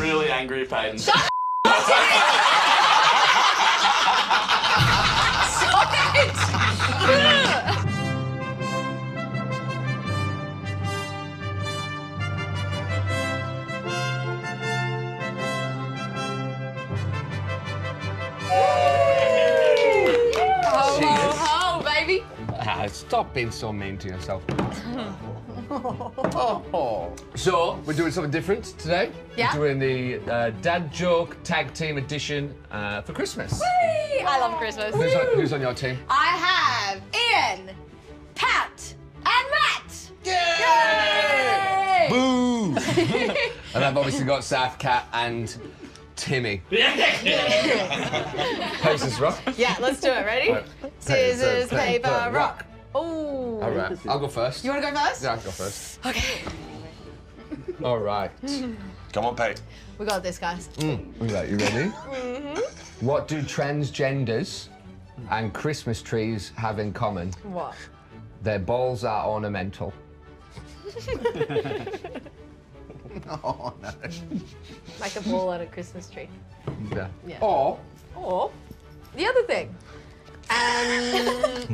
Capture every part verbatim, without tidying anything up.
really angry, Peyton. Shut up! Stop it! Ho, ho, ho, baby. Ah, stop being so mean to yourself. So, we're doing something different today. Yeah. We're doing the uh, Dad Joke Tag Team Edition uh, for Christmas. Whee! I love Christmas. Who's on, who's on your team? I have Ian, Pat, and Matt. Yay! Boo! And I've obviously got Saf, Kat, and Timmy. Scissors, rock. Yeah, let's do it. Ready? Right. Scissors, paper, paper, rock. Oh. All right, I'll go first. You want to go first? Yeah, I'll go first. Okay. All right. Come on, Pete. We got this, guys. Mm. Right, you ready? Mm-hmm. What do transgenders and Christmas trees have in common? What? Their balls are ornamental. Oh, no. Like a ball at a Christmas tree. Yeah. Yeah. Or Or the other thing. Um,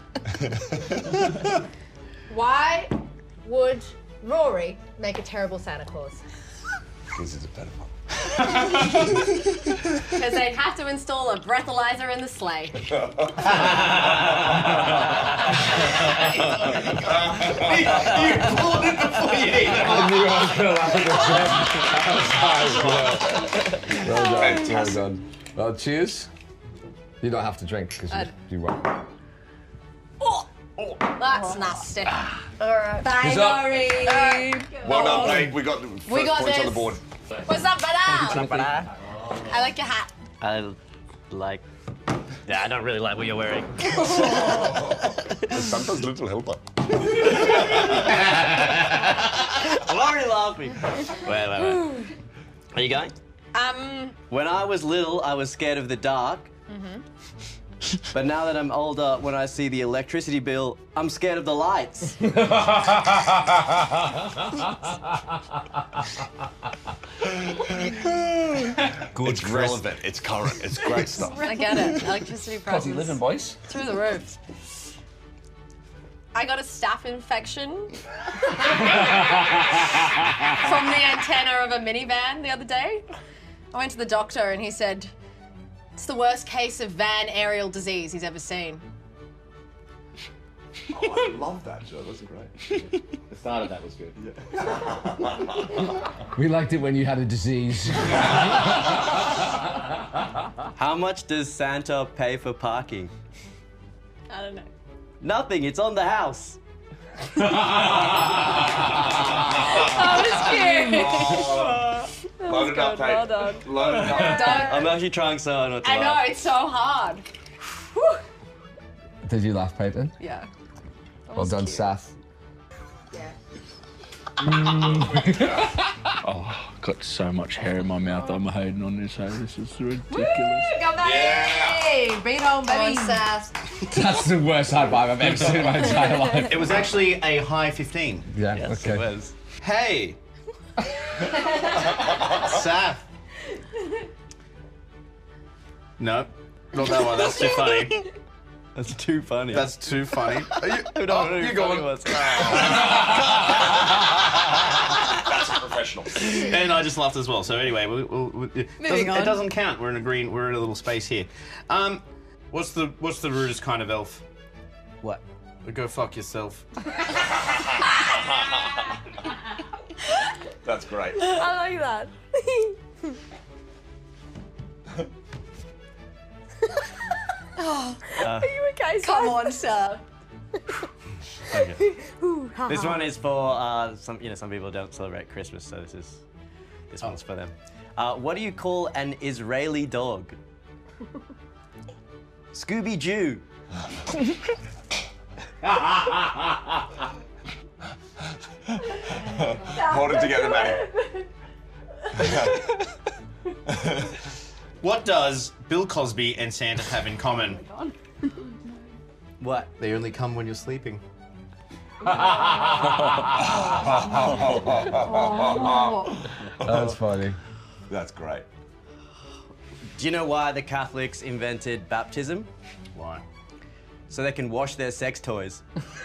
why would Rory make a terrible Santa Claus? This is a better one. Because they'd have to install a breathalyzer in the sleigh. You pulled it before you ate it. I knew I was going to laugh. Well done, well done. Well, cheers. You don't have to drink because you, you won't. Oh, oh, that's nasty. All right. Bye, Who's up? Rory. Well done, Pete. We got the first We got points on the this. board. What's up, brother? I like your hat. I like... Yeah, I don't really like what you're wearing. Santa's little helper. I'm already laughing. Wait, wait, wait. Are you going? Um. When I was little, I was scared of the dark. Mm-hmm. But now that I'm older, when I see the electricity bill, I'm scared of the lights. Good. It's relevant. It's current. It's great stuff. I get it. Electricity prices. Cosy living, boys. Through the roof. I got a staph infection from the antenna of a minivan the other day. I went to the doctor and he said, it's the worst case of van aerial disease he's ever seen. Oh, I love that show. That's great. The start of that was good. We liked it when you had a disease. How much does Santa pay for parking? I don't know. Nothing, it's on the house. That was cute. Oh, load it up, Pete. Well done. Load it up. Don't- I'm actually trying so hard not to I know, laugh. it's so hard. Whew. Did you laugh, Peyton? Yeah. That Well was done, cute. Saf. Yeah. Oh, got so much hair in my mouth. I'm holding on this. Hey, this is ridiculous. Go back! Yeah. Bring it home, baby. Sass. That's the worst high five I've ever seen in my entire life. It was actually a high fifteen. Yeah, Yes, okay. it was. Hey! Saf. No, not that one. That's too funny. That's too funny. That's too funny. Are you, I don't oh, know who you funny go on. was. That's a professional. And I just laughed as well. So anyway, we, we, we, it, doesn't, on. it doesn't count. We're in a green. We're in a little space here. Um, what's the what's the rudest kind of elf? What? Go fuck yourself. That's great. I like that. oh, are you okay? Come on, sir. Okay. This one is for uh, some. You know, some people don't celebrate Christmas, so this is this one's for them. Uh, what do you call an Israeli dog? Scooby Jew. Hold it together, mate. What does Bill Cosby and Santa have in common? What? They only come when you're sleeping. That's funny. That's great. Do you know why the Catholics invented baptism? Why? So they can wash their sex toys.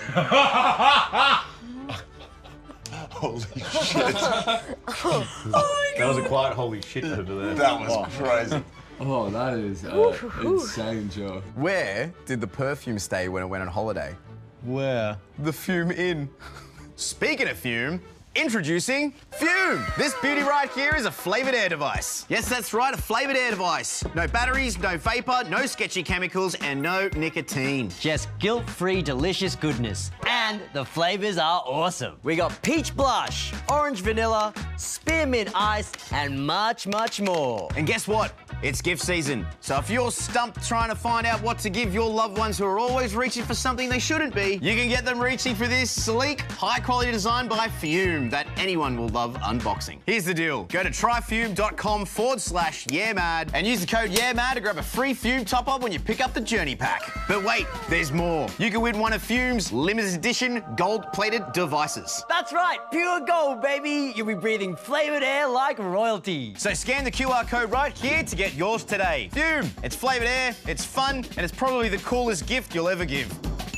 Holy shit. That was a quiet holy shit over there. That was crazy. Oh, that is uh, insane, Joe. Where did the perfume stay when it went on holiday? Where? The Fume Inn. Speaking of fume, introducing Fume. This beauty right here is a flavoured air device. Yes, that's right, a flavoured air device. No batteries, no vapour, no sketchy chemicals, and no nicotine. Just guilt-free, delicious goodness. And the flavors are awesome. We got peach blush, orange vanilla, spearmint ice, and much, much more. And guess what? It's gift season. So if you're stumped trying to find out what to give your loved ones who are always reaching for something they shouldn't be, you can get them reaching for this sleek, high-quality design by Fume that anyone will love unboxing. Here's the deal. Go to tryfume.com forward slash yeahmad and use the code yeahmad to grab a free Fume top-up when you pick up the Journey Pack. But wait, there's more. You can win one of Fume's limited edition gold-plated devices. That's right, pure gold, baby. You'll be breathing flavored air like royalty. So scan the Q R code right here to get yours today. Fume, it's flavoured air, it's fun, and it's probably the coolest gift you'll ever give.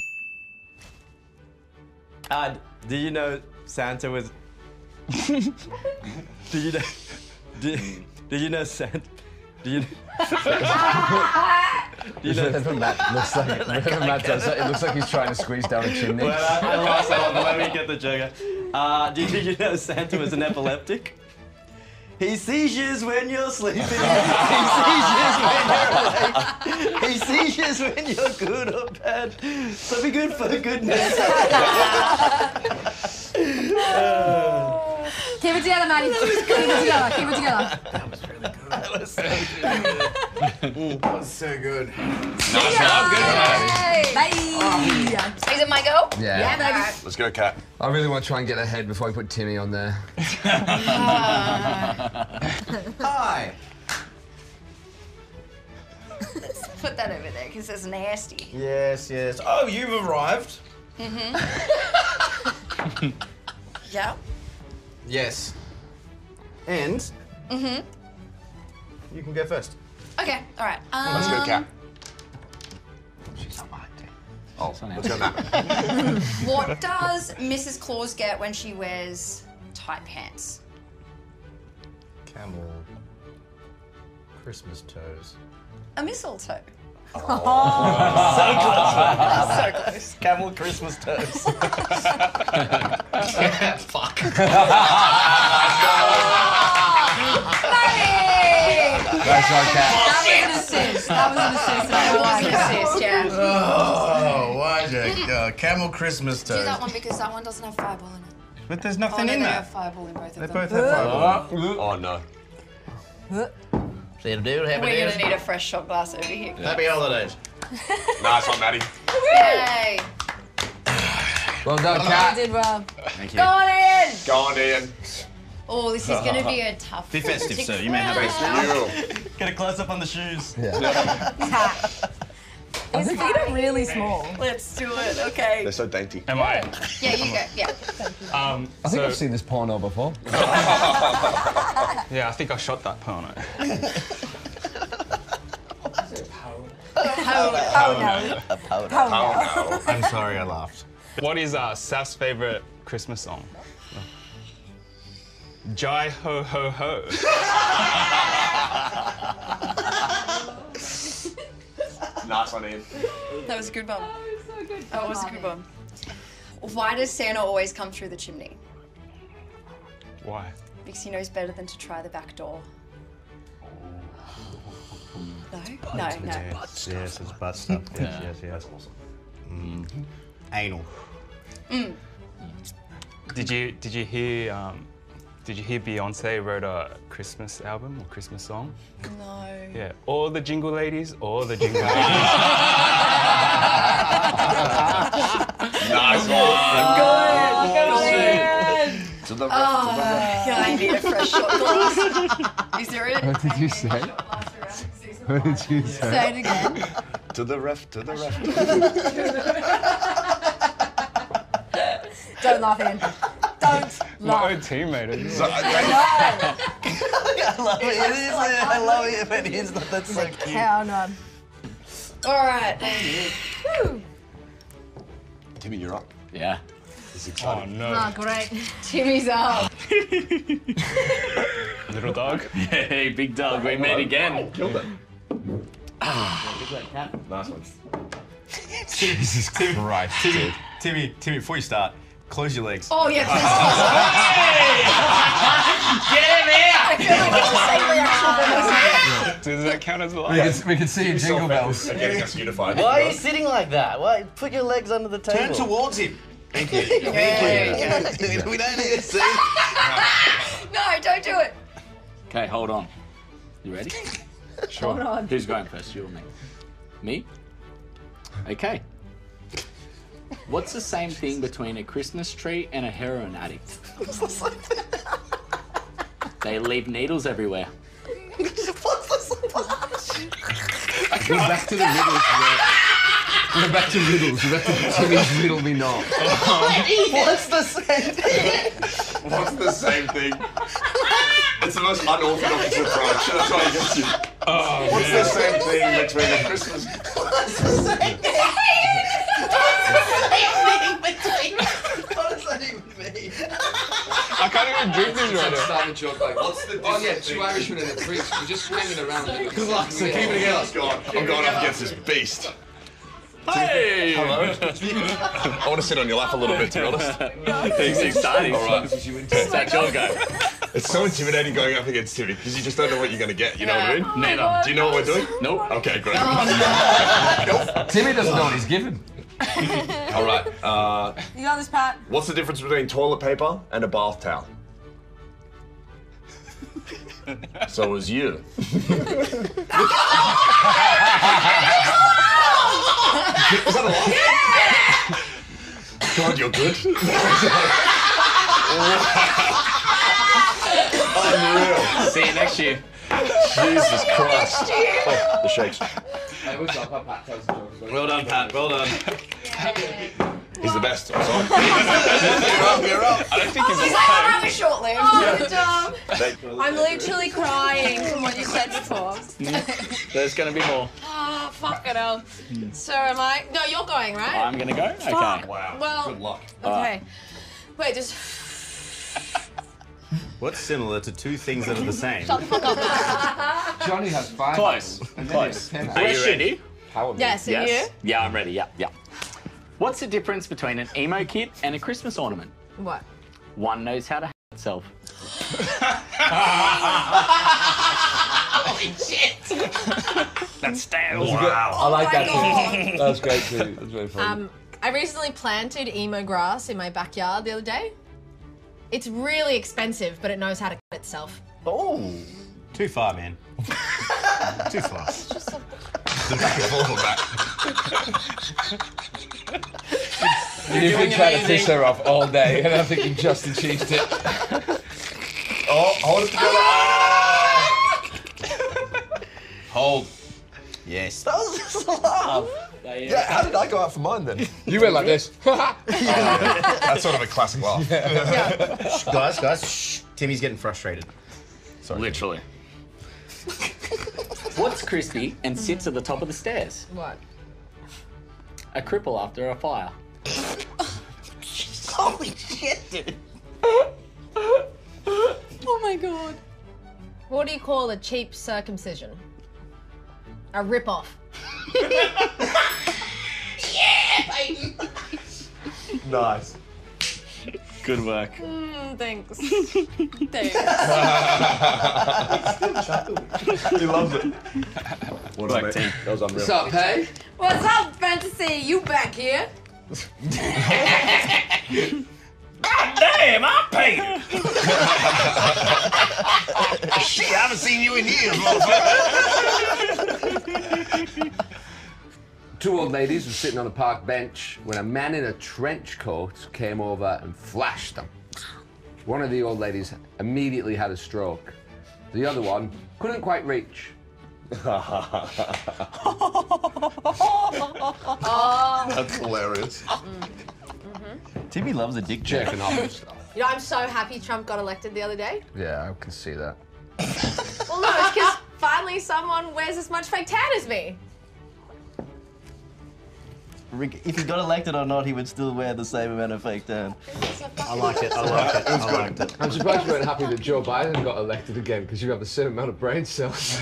Uh, did you know Santa was... did you know... Did, did you know Santa... Did you... You know, whenever Matt looks like, whenever Matt does that, it looks like he's trying to squeeze down a chimney. Well, I, I lost that one, but let me get the joke. Uh, did, did you know Santa was an epileptic? He seizures when you're sleeping. He seizures when you're awake. He seizures when you're good or bad. So be good for goodness. Keep it together, Maddie. Keep it together. Keep it together. That was really good. That was so good. That was so good. Nice one. Good one. Bye. Is it my go? Yeah. Yeah, baby. Let's go, Kat. I really want to try and get ahead before I put Timmy on there. Hi. Let's put that over there because it's nasty. Yes, yes. Oh, you've arrived. Mm-hmm. Yeah. Yes. And Mm-hmm. you can go first. Okay. All right. Um, Let's go, Kat. She's not mine, Tim. Oh, let's go, Matt. What does Missus Claus get when she wears tight pants? Camel. Christmas toes. A mistletoe. So close. So close. Camel Christmas toes. Fuck. That's right, Kat. That was an assist. That was an assist. That was an assist, yeah. Oh, why, Jake? Uh, camel Christmas Do toes. that one because that one doesn't have fireball in it. But there's Oh, nothing no, in they that. have fireball in both of They them. both have fireball. Oh, no. We're gonna need a fresh shot glass over here. Happy holidays. Nice one, Maddie. Yay! Well done, You Kat. did well. Thank Go on in! Go on, Ian. Oh, this is gonna be a tough Be festive, one. sir. You may have a You. Get a close up on the shoes. His feet are really small. Let's do it, okay. They're so dainty. Am I? Yeah, you go, yeah. Um, I think so, I've seen this porno before. yeah, I think I shot that porno. Oh no. Oh, no. I'm sorry I laughed. What is uh, Saf's favorite Christmas song? Jai ho ho ho. Nice one, Ian. That was a good one. That was a good one. Why does Santa always come through the chimney? Why? Because he knows better than to try the back door. No? No, no. Yes, yes, it's butt stuff. Yes, yes, yes. Mm. Anal. Mm. Did you did you hear um, did you hear Beyonce wrote a Christmas album or Christmas song? No. Yeah, all the jingle ladies, all the jingle ladies. Nice one. Good, good. To the Oh, to the left. yeah, I need a fresh shot glass. Is there a What did you say? What did you say? Say it again. To the left, to the left. Don't laugh, Ian. Don't My laugh. own teammate. Isn't So, it? I- I love it. It is, I love it when he's not. That's so cute. Hell no. All right. Whew. Timmy, you're up. Yeah. It's Oh exciting. no. Oh, great. Timmy's up. Little dog. Hey, big dog, we meet again. Killed it. Nice one. Jesus Christ, Timmy, dude. Timmy, Timmy, before you start, close your legs. Oh, yeah. Get him here! I feel like it's the same reaction for Does that count as a We lie? can, we can see your jingle bells. And getting us unified. Why are you sitting like that? Why? Put your legs under the table. Turn towards him. Thank you. Thank We don't need to see. No, don't do it. Okay, hold on. You ready? Sure. Hold on. Who's going first, you or me? Me? Okay. What's the same thing between a Christmas tree and a heroin addict? They leave needles everywhere. Go back to the riddles. We're back to riddles. We're back to Timmy's riddle me not. What's the same thing? What's the same thing? It's the most unorthodox approach. That's why he gets you. Oh, What's man. the same thing between a Christmas... What's the same thing? What's the same thing between? What does that even mean? I can't even drink this right now. Starting a joke like, what's the Oh yeah, two Irishmen in a priest. We're just hanging around. Good luck, so keep it together. Let's go on. I'm going up against this beast. Hey! Hello. I want to sit on your lap a little bit, to be honest. It's exciting. All right. It's that your go. It's so intimidating going up against Timmy because you just don't know what you're going to get. You know what I mean? Neither. Do you know what we're doing? Nope. Okay, great. Timmy doesn't know what he's given. All right. Uh, You got this, Pat. what's the difference between toilet paper and a bath towel? So it was you. Is that a laugh? God, you're good. Unreal. See you next year. Jesus Christ. Oh, the shakes. Well done, Pat. Well done. He's the best. I'm sorry. You're up, you're up. I don't think he's He's alive. like, that was short-lived. Oh, good job. Thank you. I'm literally crying from what you said before. There's gonna be more. Oh, fuck it hell. So am I? No, you're going, right? I'm gonna go? Okay. Wow. Well, Good luck. okay. Wait, just What's similar to two things that are the same? shut the fuck up, Matt. Johnny has five. Close. And then Close. he has ten. Are you ready? Power move. Yes, are Yes. you? Yeah, I'm ready. Yeah, yeah. What's the difference between an emo kit and a Christmas ornament? What? One knows how to have itself. Holy shit! That's stale. I like my that God. too. That was great too. That was very funny. Um, I recently planted emo grass in my backyard the other day. It's really expensive, but it knows how to cut itself. Oh. Too far, man. Too far. The back and forth of that. You've been trying to piss her off all day, and I think you just achieved it. Oh, hold it together. Hold. Yes. That was just a laugh. Yeah, how did I go out for mine then? You went like this. That's sort of a classic laugh. Shh, guys, guys, shh. Timmy's getting frustrated. Sorry. Literally. What's crispy and sits at the top of the stairs? What? A cripple after a fire. Holy shit, dude. Oh my god. What do you call a cheap circumcision? A rip-off. Nice. Good work. Mm, thanks. thanks. He loves it. What Black up, team. mate? That was unreal. What's up, hey? What's up, Fantasy? You back here? Damn, I'm Peter. Shit, I haven't seen you in years, motherfucker. Two old ladies were sitting on a park bench when a man in a trench coat came over and flashed them. One of the old ladies immediately had a stroke. The other one couldn't quite reach. That's hilarious. Timmy loves a dick joke. Jerking off and stuff. You know, I'm so happy Trump got elected the other day. Yeah, I can see that. Well, no, it's because finally someone wears as much fake tan as me. Rick, if he got elected or not, he would still wear the same amount of fake tan. I like it. I like it. I liked it. I'm surprised you weren't happy that Joe Biden got elected again because you have the same amount of brain cells.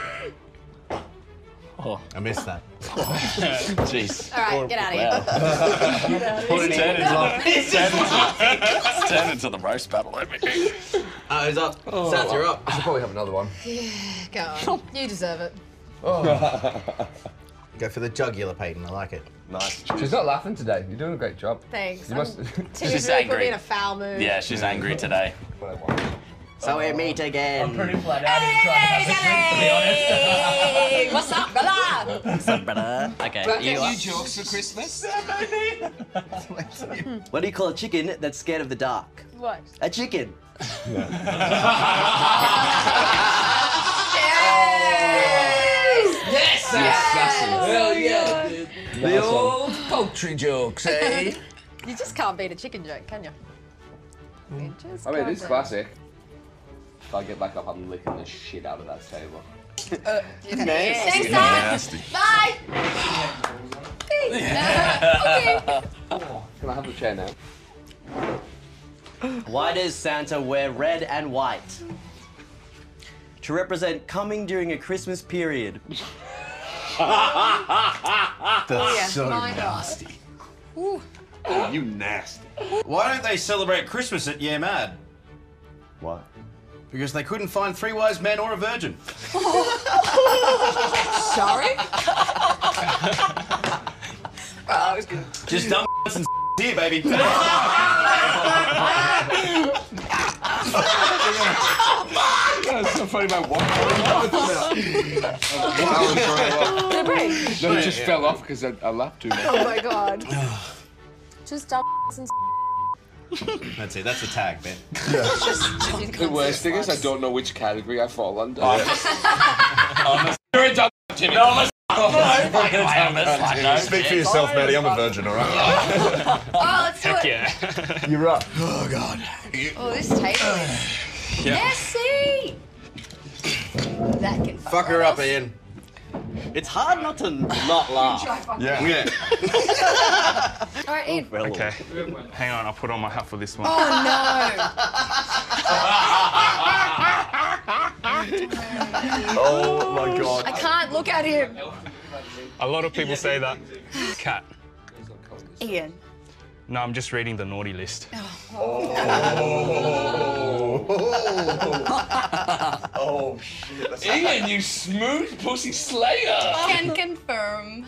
Oh, I missed that. Jeez. All right, get out of here. Turn into, turn into the roast battle over here. Oh, he's up. Sats, you're up. I should probably have another one. Yeah, go on. You deserve it. Go for the jugular, Peyton. I like it. Nice. She's not laughing today. You're doing a great job. Thanks. You must. Timmy's She's really put angry. me in a foul mood. Yeah, she's angry today. So we meet again. I'm pretty flat out in trying to have a Hey, what's up, brother? What's up, brother? Okay, you up? jokes for Christmas? What do you call a chicken that's scared of the dark? What? A chicken. Yes! Hell yeah! The old poultry jokes, eh? You just can't beat a chicken joke, can you? You just I mean, can't it's beat it. classic. If I get back up, I'm licking the shit out of that table. Thanks, Dad. Bye. Okay. Can I have the chair now? Why does Santa wear red and white? To represent coming during a Christmas period. That's yeah, so my God. nasty. Ooh. Oh, you nasty. Why don't they celebrate Christmas at Yeah Mad? Why? Because they couldn't find three wise men or a virgin. Sorry? Oh, I was good. Just dumb and here, baby. That's so funny about what? Did it break? No, it just fell off because I, I laughed too much. Oh my God. Just dumb and That's it. That's the tag, Ben. The worst thing is I don't know which category I fall under. You're a dumb Jimmy. No, I'm a Speak for yourself, Maddie. I'm a virgin, all right? Oh, let's do it. Yeah. You're up. Oh, God. Oh, this table is messy. That can Fuck her up, Ian. It's hard not to not laugh. Yeah. Yeah. All right, Ian. Okay. Hang on, I'll put on my hat for this one. Oh Oh, my God. no! I can't look at him. A lot of people say that. Cat. Ian. No, I'm just reading the naughty list. Oh, shit. That's Ian, you smooth pussy slayer! Can confirm.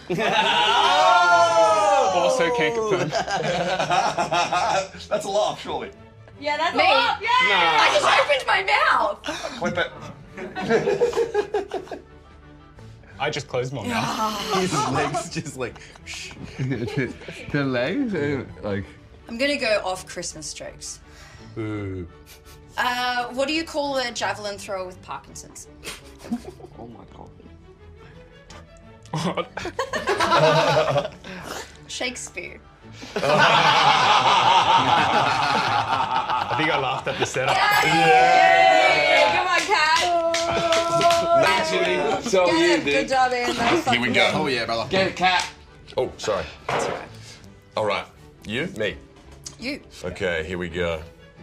Also can't confirm. That's a laugh, surely. Yeah, that's me. Yeah. I just opened my mouth. Clip it. I just closed my mouth. His legs just like. The legs? uh, Like. I'm gonna go off Christmas jokes. Ooh. Uh, what do you call a javelin thrower with Parkinson's? Oh my God. Shakespeare. I think I laughed at the setup. Yeah. Come on, Cat. Naturally. So Good, you, good dude. job, Ian. That was Here we fucking go. Oh, yeah, brother. Get a cat. Oh, sorry. All right. You? Me. You. Okay, here we go.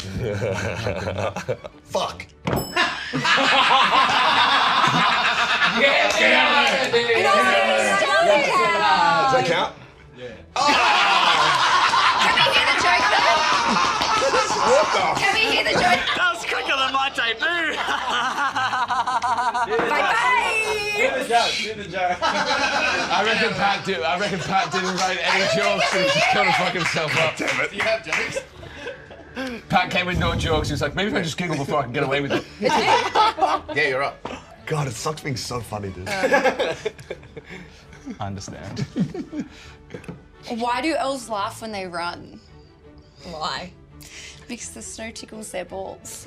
Fuck. Get out of here! Does that count? Can we hear the joke though? Can we hear the joke? That was quicker than my debut. Bye bye. I reckon Pat did. I reckon Pat didn't write any jokes. He was just trying to fuck himself up. Damn it. You have jokes? Pat came with no jokes. He was like, maybe if I just giggle before I can get away with it. Yeah, you're up. God, it sucks being so funny, dude. I understand. Why do elves laugh when they run? Why? Because the snow tickles their balls.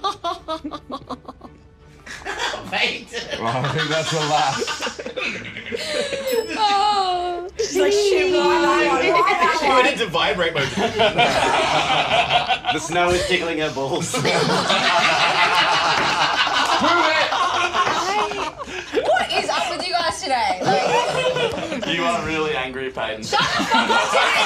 Well, I think that's a laugh. Oh. She's like, shit, why that She went into vibrate mode. The snow is tickling her balls. What is up with you guys today? Like, You are really angry, Peyton. shut the fuck up, Timmy!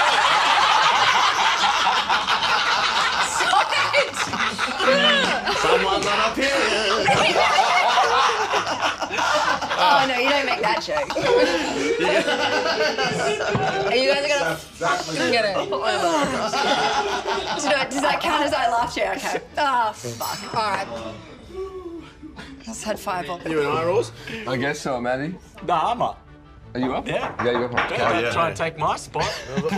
Stop it! Someone's on a period. Oh no, you don't make that joke. Are you guys gonna fucking get it? Do you know, does that count as I laughed? Yeah, okay. Oh, fuck. Alright. Let's head fireball. You and I, Ross? I guess so, Maddie. Nah, I'm up. Are you up? Yeah. Yeah, you're up. Don't Oh, yeah. try and take my spot. Oh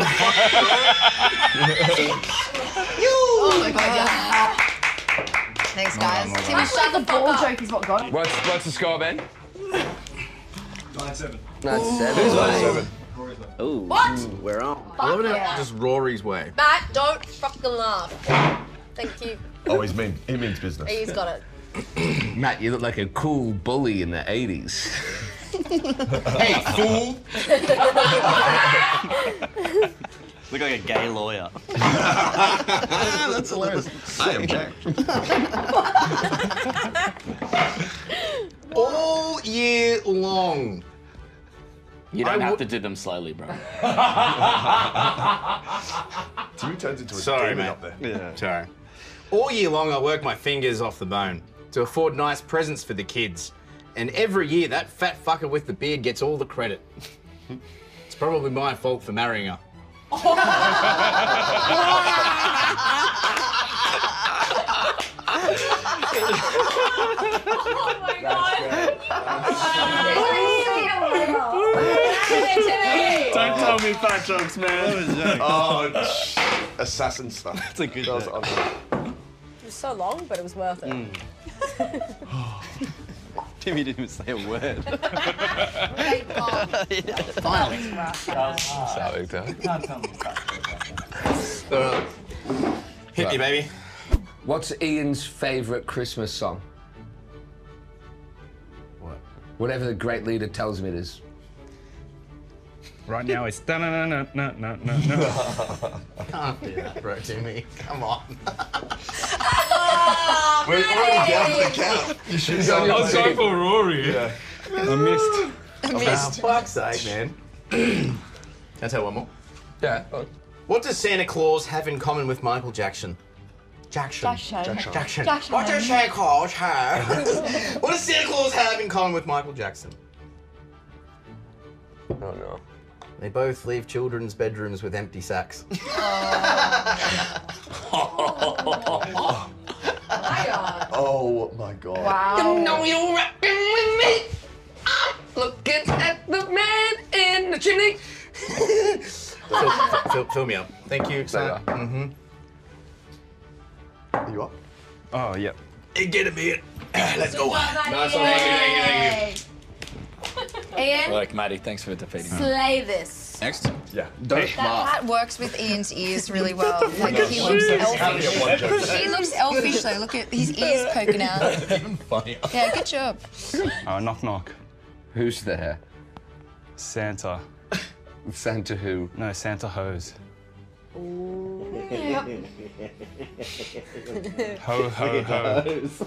my god, yeah. Thanks, guys. Timmy, shut the ball joke is what got him. What's, what's the score, Ben? nine seven. Nine seven. Who's seven? Ooh. What? We're on. I love it yeah. how just Rory's way. Matt, don't fucking laugh. Thank you. Oh, he's mean. He means business. He's got it. Matt, you look like a cool bully in the eighties. Hey, fool! Look like a gay lawyer. That's hilarious. I am Jack. All year long. You don't I have w- to do them slowly, bro. Timmy turns into a Sorry, demon mate. up there. Yeah. Sorry. All year long, I work my fingers off the bone to afford nice presents for the kids. And every year, that fat fucker with the beard gets all the credit. It's probably my fault for marrying her. Oh my god. Don't tell me fat jokes, man. Oh, assassin stuff. That's a good That was joke. unreal. It was so long, but it was worth it. Timmy didn't even say a word. Thank God. Sorry, Doug. Hit me, baby. What's Ian's favourite Christmas song? What? Whatever the great leader tells me it is. Right now it's da na na na na na na. Can't do that, bro, Timmy. Come on. We're already down to the count. You should go. I was going for Rory. Yeah. I missed. For fuck's sake, man. Can I tell one more? Yeah. What does Santa Claus have in common with Michael Jackson? Jackson. Jackson. Jackson. Jackson. What does Santa Claus have? What does Santa Claus have in common with Michael Jackson? Oh no. They both leave children's bedrooms with empty sacks. Oh my god. Wow. You know you're rapping with me. I'm looking at the man in the chimney. fill, fill, fill me up. Thank you, son. Mm-hmm. Are you up? Oh, yep. Hey, get a bit. Let's go. Nice one, thank you, thank you, Ian, Look, Maddie, thanks for defeating me. slay this. Next. Yeah. Don't That laugh. hat works with Ian's ears really well. Like he looks elfish. One joke. He looks elfish though. Look at his ears poking out. Even funnier. Yeah, good job. Oh, knock knock. Who's there? Santa. Santa who? No, Santa hose. Ho ho ho.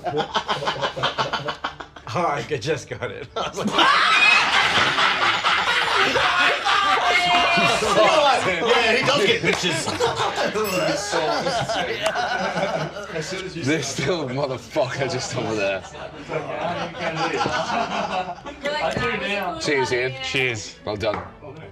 All right, I just got it. I was like, Yeah, he does get bitches. There's still a motherfucker just over there. Cheers, Ian. Cheers. Well done.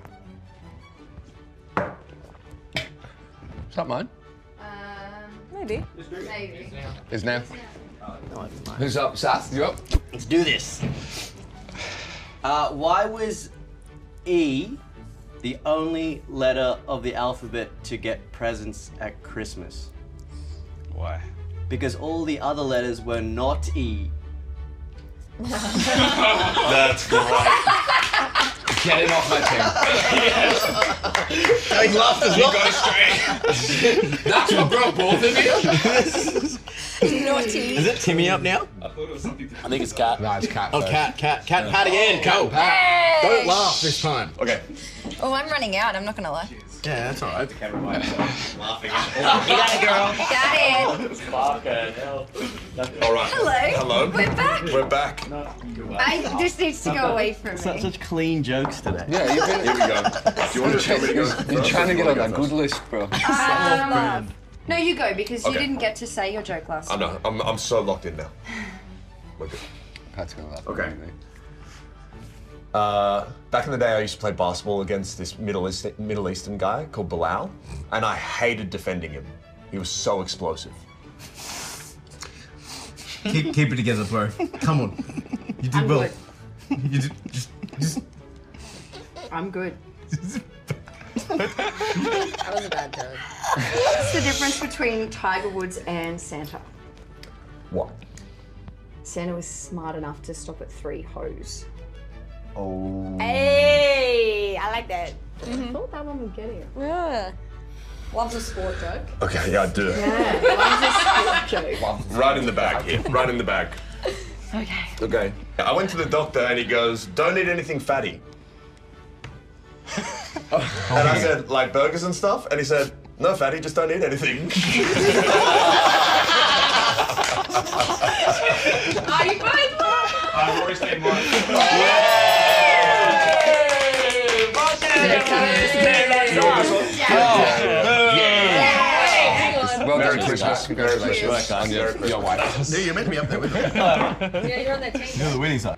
Is that mine? Maybe. Is now. Who's up? Seth, you up? let's do this. Uh, why was E the only letter of the alphabet to get presents at Christmas? Why? Because all the other letters were not E. That's great. Get it off my team. He laughed as well. That's what broke both of you? Naughty. Is it Timmy up now? chocolate or something? I think it's cat. No, it's cat. Oh, first. cat, cat, cat, pat again. Go, pat. Hey! Don't laugh this time. Okay. Oh, I'm running out. I'm not gonna lie. Yeah, that's all right. The camera by himself, laughing. You got it, girl. Got it. Fucking hell. All right. Hello. Hello. We're back. We're back. I, this needs to go away from Such, me. such clean jokes today. Yeah, you've been, Here we go. Do you want to tell me to go you're first, trying or to do get you on wanna that go good list, bro. Um, no, you go because you Okay. didn't get to say your joke last I time. know. I'm, I'm so locked in now. We're good. Pat's gonna laugh. Okay. at me. Uh, back in the day, I used to play basketball against this Middle, East, Middle Eastern guy called Bilal, and I hated defending him. He was so explosive. Keep, keep it together, bro. Come on. You did I'm well. good. You did just, just. I'm good. That was a bad joke. What's the difference between Tiger Woods and Santa? What? Santa was smart enough to stop at three hoes. Oh. Hey, I like that. I thought that one would get you. Yeah. Loves a sport joke. Okay, yeah, I do. Yeah, loves a sport joke. Right in the bag here. Right in the bag. Okay. Okay. I went to the doctor and he goes, "Don't eat anything fatty." And I said, "Like burgers and stuff?" And he said, "No fatty, just don't eat anything." Are you both laughing? I've already stayed mine. Well Merry done, Christmas. Congratulations Merry on your, Christmas. your wife. No, you're meant to be up there with me. Yeah, you're on that team. You're the winning side.